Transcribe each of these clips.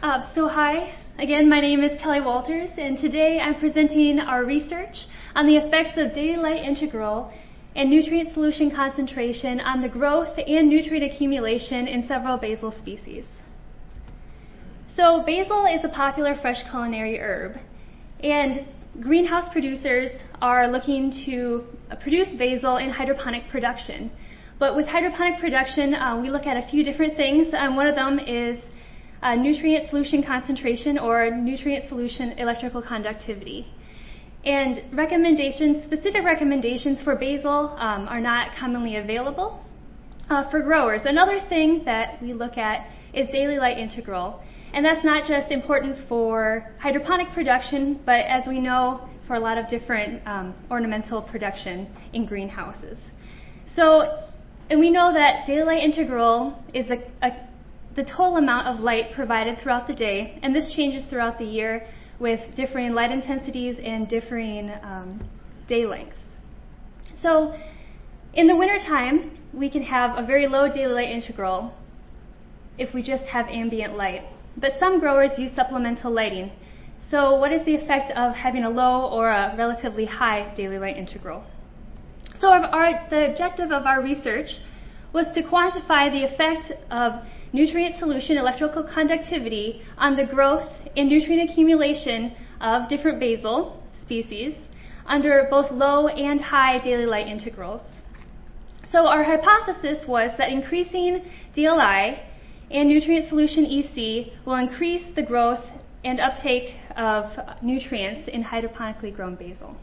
Hi, again, my name is Kelly Walters, and today I'm presenting our research on the effects of daily light integral and nutrient solution concentration on the growth and nutrient accumulation in several basil species. So basil is a popular fresh culinary herb, and greenhouse producers are looking to produce basil in hydroponic production. But with hydroponic production, we look at a few different things. One of them is nutrient solution concentration or nutrient solution electrical conductivity. And specific recommendations for basil are not commonly available for growers. Another thing that we look at is daily light integral. And that's not just important for hydroponic production, but as we know, for a lot of different ornamental production in greenhouses. And we know that daily light integral is the total amount of light provided throughout the day, and this changes throughout the year with differing light intensities and differing day lengths. So in the wintertime, we can have a very low daily light integral if we just have ambient light. But some growers use supplemental lighting. So what is the effect of having a low or a relatively high daily light integral? So the objective of our research was to quantify the effect of nutrient solution electrical conductivity on the growth and nutrient accumulation of different basil species under both low and high daily light integrals. So our hypothesis was that increasing DLI and nutrient solution EC will increase the growth and uptake of nutrients in hydroponically grown basil.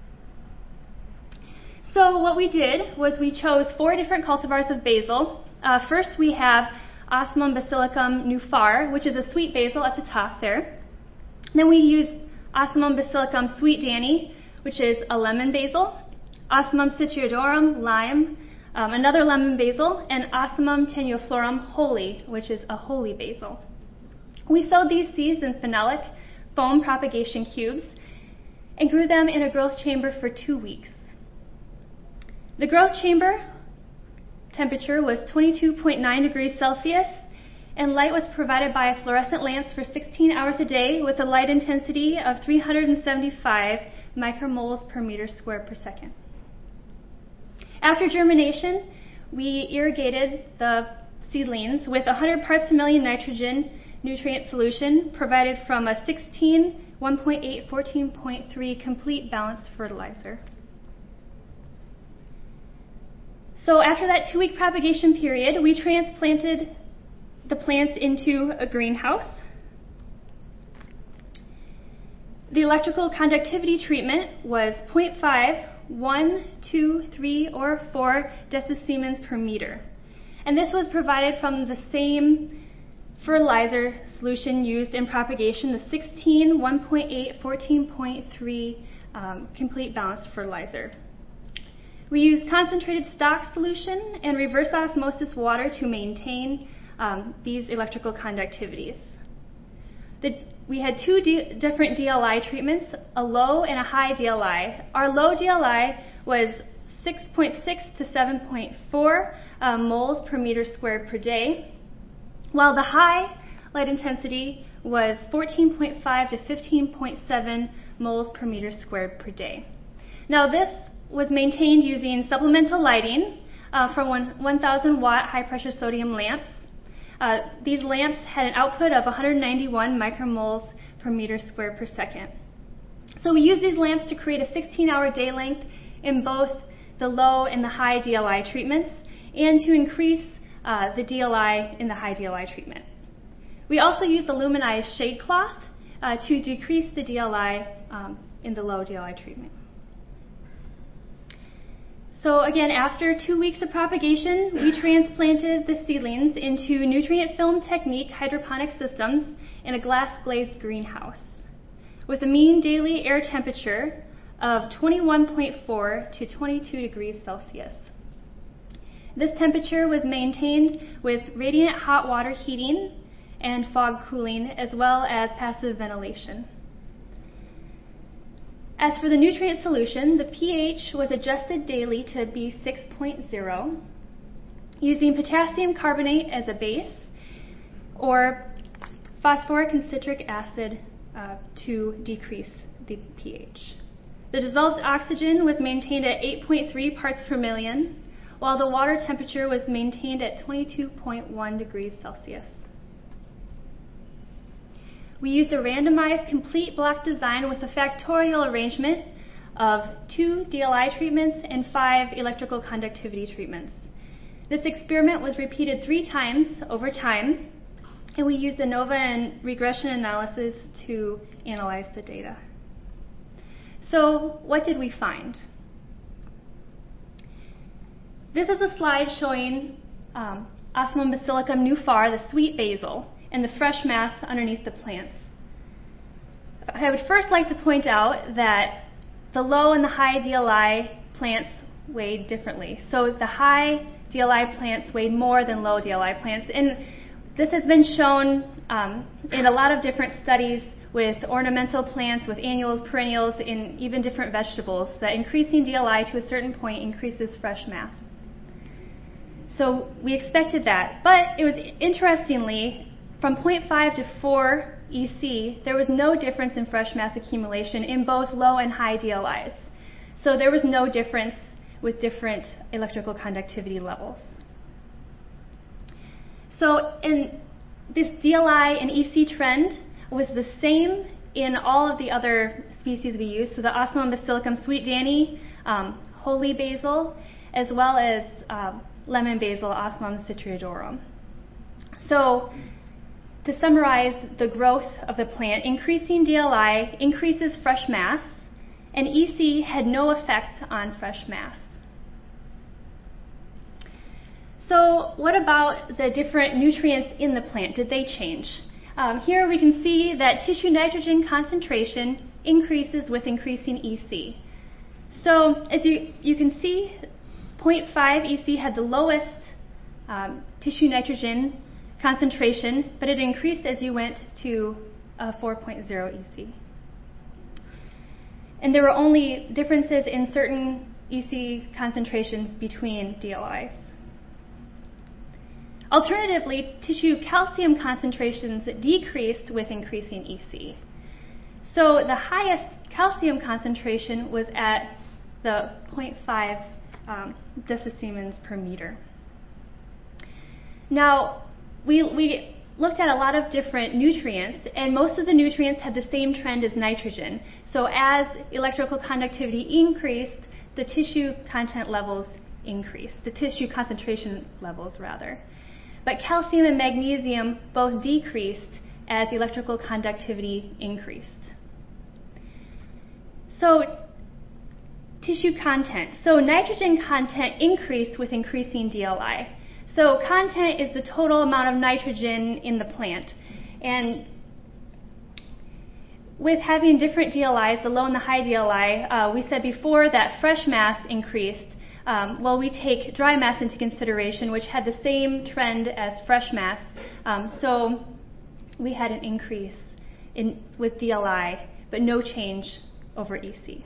So what we did was we chose 4 different cultivars of basil. First we have Osmum basilicum nufar, which is a sweet basil at the top there. Then we used Osmum basilicum sweet Danny, which is a lemon basil, Osmum citriodorum lime, another lemon basil, and Osmum tenuiflorum holy, which is a holy basil. We sowed these seeds in phenolic foam propagation cubes and grew them in a growth chamber for 2 weeks. The growth chamber temperature was 22.9 degrees Celsius, and light was provided by fluorescent lamps for 16 hours a day with a light intensity of 375 micromoles per meter squared per second. After germination, we irrigated the seedlings with 100 parts per million nitrogen nutrient solution provided from a 16, 1.8, 14.3 complete balanced fertilizer. So after that 2-week propagation period, we transplanted the plants into a greenhouse. The electrical conductivity treatment was 0.5, 1, 2, 3, or 4 decisiemens per meter. And this was provided from the same fertilizer solution used in propagation, the 16, 1.8, 14.3 complete balanced fertilizer. We used concentrated stock solution and reverse osmosis water to maintain these electrical conductivities. We had 2 different DLI treatments, a low and a high DLI. Our low DLI was 6.6 to 7.4 moles per meter squared per day, while the high light intensity was 14.5 to 15.7 moles per meter squared per day. Now this was maintained using supplemental lighting from 1,000 watt high pressure sodium lamps. These lamps had an output of 191 micromoles per meter squared per second. So we used these lamps to create a 16-hour day length in both the low and the high DLI treatments, and to increase the DLI in the high DLI treatment. We also used the luminized shade cloth to decrease the DLI in the low DLI treatment. So again, after 2 weeks of propagation, we transplanted the seedlings into nutrient film technique hydroponic systems in a glass glazed greenhouse with a mean daily air temperature of 21.4 to 22 degrees Celsius. This temperature was maintained with radiant hot water heating and fog cooling, as well as passive ventilation. As for the nutrient solution, the pH was adjusted daily to be 6.0, using potassium carbonate as a base, or phosphoric and citric acid to decrease the pH. The dissolved oxygen was maintained at 8.3 parts per million, while the water temperature was maintained at 22.1 degrees Celsius. We used a randomized complete block design with a factorial arrangement of 2 DLI treatments and 5 electrical conductivity treatments. This experiment was repeated 3 times over time, and we used ANOVA and regression analysis to analyze the data. So what did we find? This is a slide showing Osmum basilicum nufar, the sweet basil, and the fresh mass underneath the plants. I would first like to point out that the low and the high DLI plants weighed differently. So the high DLI plants weighed more than low DLI plants, and this has been shown in a lot of different studies with ornamental plants, with annuals, perennials, in even different vegetables, that increasing DLI to a certain point increases fresh mass. So we expected that, but it was interestingly, from 0.5 to 4 EC, there was no difference in fresh mass accumulation in both low and high DLIs. So there was no difference with different electrical conductivity levels. So in this DLI and EC trend was the same in all of the other species we used, so the Osmum basilicum sweet Dani, holy basil, as well as lemon basil, Osmum citriadorum. So to summarize the growth of the plant, increasing DLI increases fresh mass, and EC had no effect on fresh mass. So what about the different nutrients in the plant? Did they change? Here we can see that tissue nitrogen concentration increases with increasing EC. So as you can see, 0.5 EC had the lowest tissue nitrogen concentration, but it increased as you went to 4.0 EC. And there were only differences in certain EC concentrations between DLIs. Alternatively, tissue calcium concentrations decreased with increasing EC. So the highest calcium concentration was at the 0.5 decisiemens per meter. Now, we looked at a lot of different nutrients, and most of the nutrients had the same trend as nitrogen. So as electrical conductivity increased, the tissue content levels increased, the tissue concentration levels rather. But calcium and magnesium both decreased as electrical conductivity increased. So tissue content. So nitrogen content increased with increasing DLI. So content is the total amount of nitrogen in the plant. And with having different DLIs, the low and the high DLI, we said before that fresh mass increased. Well, we take dry mass into consideration, which had the same trend as fresh mass. So we had an increase with DLI, but no change over EC.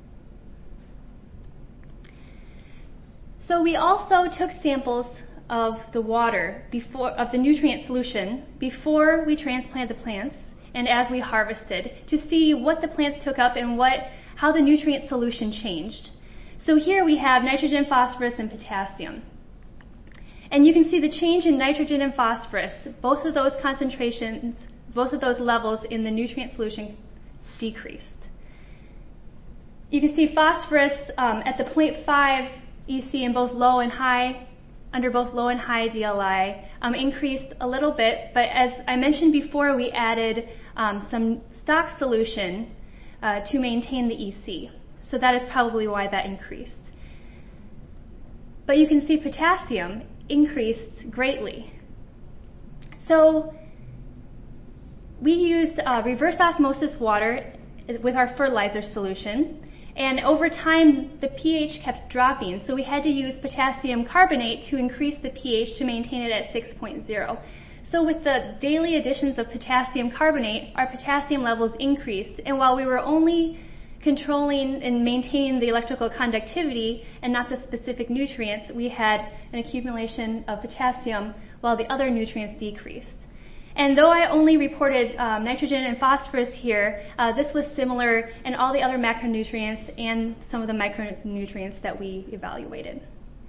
So we also took samples of the water of the nutrient solution before we transplanted the plants and as we harvested to see what the plants took up and how the nutrient solution changed. So here we have nitrogen, phosphorus, and potassium. And you can see the change in nitrogen and phosphorus. Both of those concentrations, both of those levels in the nutrient solution decreased. You can see phosphorus at the 0.5 EC in both low and high, under both low and high DLI, increased a little bit, but as I mentioned before, we added some stock solution to maintain the EC. So that is probably why that increased. But you can see potassium increased greatly. So we used reverse osmosis water with our fertilizer solution, and over time the pH kept dropping, so we had to use potassium carbonate to increase the pH to maintain it at 6.0. So with the daily additions of potassium carbonate, our potassium levels increased, and while we were only controlling and maintaining the electrical conductivity and not the specific nutrients, we had an accumulation of potassium while the other nutrients decreased. And though I only reported nitrogen and phosphorus here, this was similar in all the other macronutrients and some of the micronutrients that we evaluated.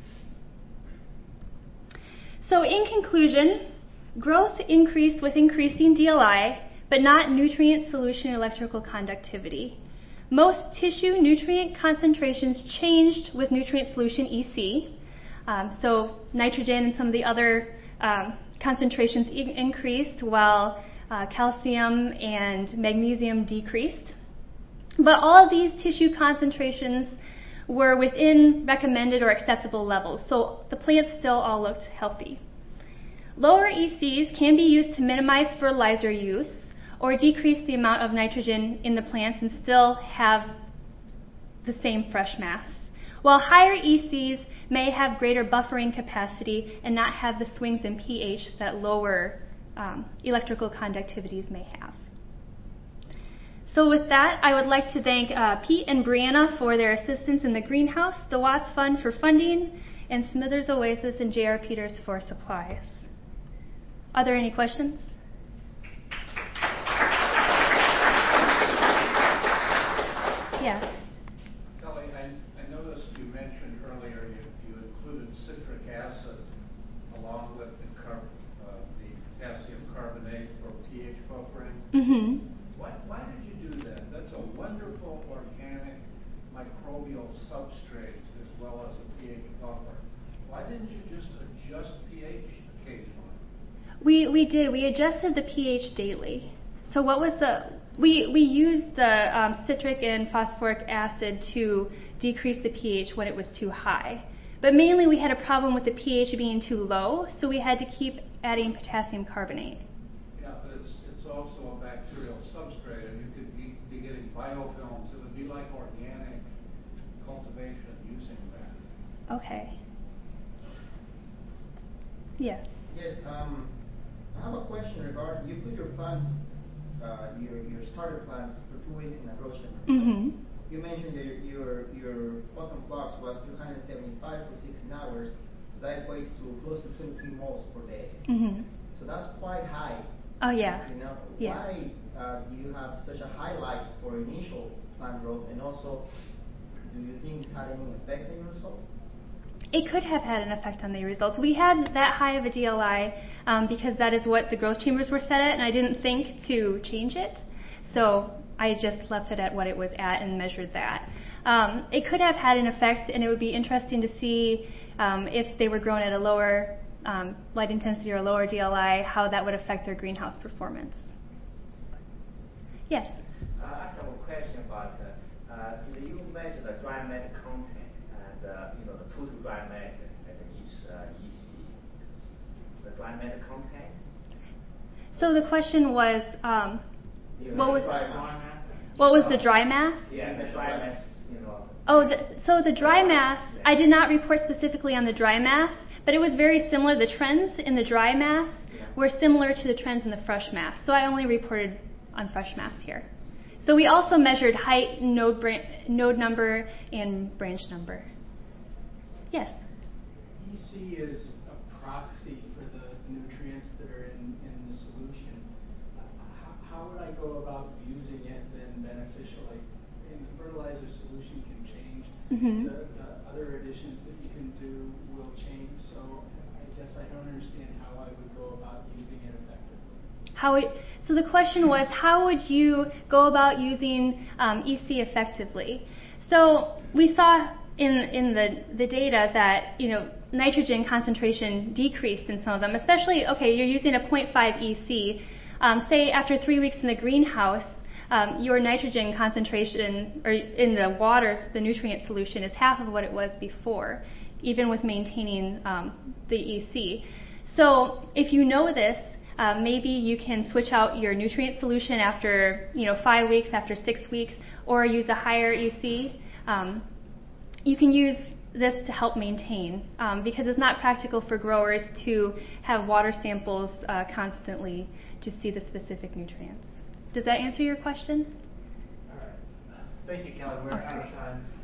So in conclusion, growth increased with increasing DLI, but not nutrient solution electrical conductivity. Most tissue nutrient concentrations changed with nutrient solution EC. So nitrogen and some of the other concentrations increased while calcium and magnesium decreased. But all of these tissue concentrations were within recommended or acceptable levels, so the plants still all looked healthy. Lower ECs can be used to minimize fertilizer use or decrease the amount of nitrogen in the plants and still have the same fresh mass, while higher ECs may have greater buffering capacity and not have the swings in pH that lower electrical conductivities may have. So with that, I would like to thank Pete and Brianna for their assistance in the greenhouse, the Watts Fund for funding, and Smithers Oasis and J.R. Peters for supplies. Are there any questions? Yeah. Kelly, I noticed you mentioned earlier you included citric acid along with the potassium carbonate for pH buffering. Mm-hmm. Why did you do that? That's a wonderful organic microbial substrate as well as a pH buffer. Why didn't you just adjust pH occasionally? We did. We adjusted the pH daily. So what was we used the citric and phosphoric acid to decrease the pH when it was too high. But mainly we had a problem with the pH being too low, so we had to keep adding potassium carbonate. Yeah, but it's also a bacterial substrate, and you could be getting biofilms. It would be like organic cultivation using that. Okay. Yes. Yes, I have a question regarding, you put your plants, your starter plants for 2 weeks in a grow chamber. Mm-hmm. You mentioned that your bottom flux was 275 for 16 hours. So that equates to close to 23 moles per day. Mm-hmm. So that's quite high. Oh yeah. You know, yeah. Why do you have such a highlight for initial plant growth, and also do you think it had any effect on your results? It could have had an effect on the results. We had that high of a DLI because that is what the growth chambers were set at, and I didn't think to change it. So I just left it at what it was at and measured that. It could have had an effect, and it would be interesting to see if they were grown at a lower light intensity or a lower DLI, how that would affect their greenhouse performance. Yes? I have a question about, you measure the dry matter content and the total dry matter at each EC, the dry matter content? So the question was, what was the dry mass? Yeah, the dry mass, Oh, so the dry mass, I did not report specifically on the dry mass, but it was very similar. The trends in the dry mass were similar to the trends in the fresh mass. So I only reported on fresh mass here. So we also measured height, node number, and branch number. Yes? EC is a proxy for the nutrients that are in the solution. How would I go about using it then beneficially? And the fertilizer solution can change. Mm-hmm. The other additions that you can do will change. So I guess I don't understand how I would go about using it effectively. So the question was, how would you go about using EC effectively? So we saw in the data that nitrogen concentration decreased in some of them, especially, okay, you're using a 0.5 EC. Say after 3 weeks in the greenhouse, your nitrogen concentration or in the water, the nutrient solution, is half of what it was before, even with maintaining the EC. So if you know this, maybe you can switch out your nutrient solution after 5 weeks, after 6 weeks, or use a higher EC. You can use this to help maintain because it's not practical for growers to have water samples constantly to see the specific nutrients. Does that answer your question? All right. Thank you, Kelly. We're out of time.